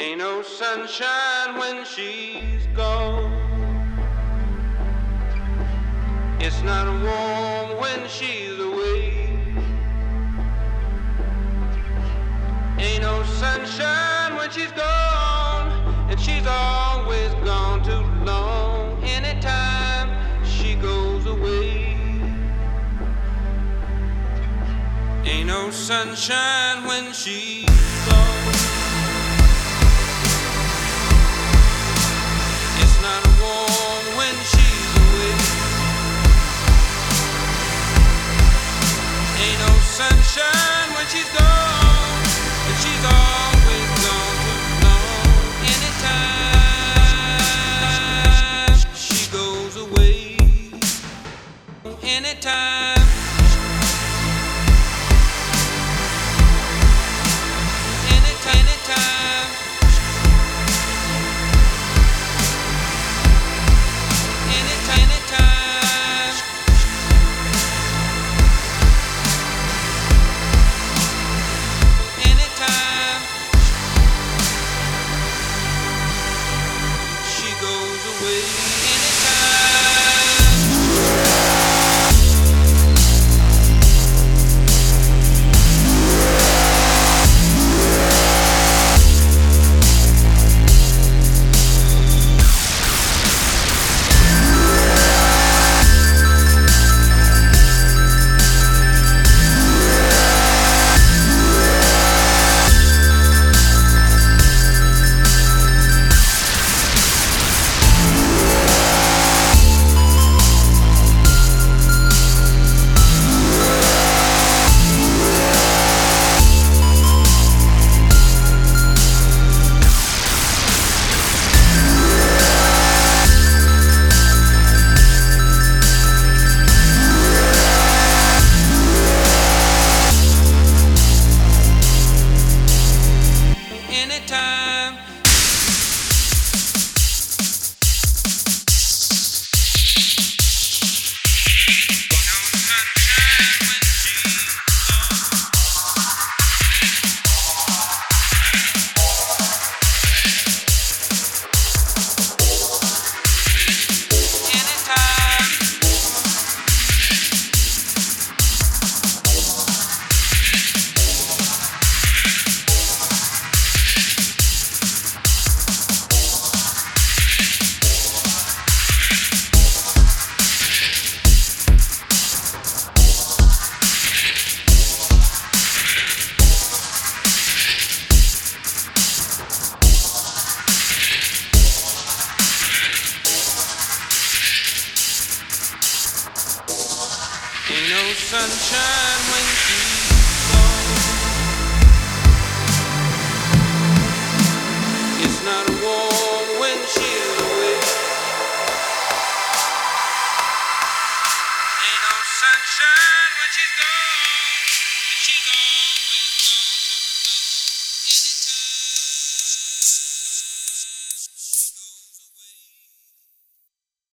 Ain't no sunshine when she's gone. It's not warm when she's away. Ain't no sunshine when she's gone, and she's always gone too long. Anytime she goes away, ain't no sunshine when she's gone. It's not warm when she's away. Ain't no sunshine when she's gone, and she's always gone too long. Anytime she goes away, anytime. Ain't no sunshine when she's gone. It's not warm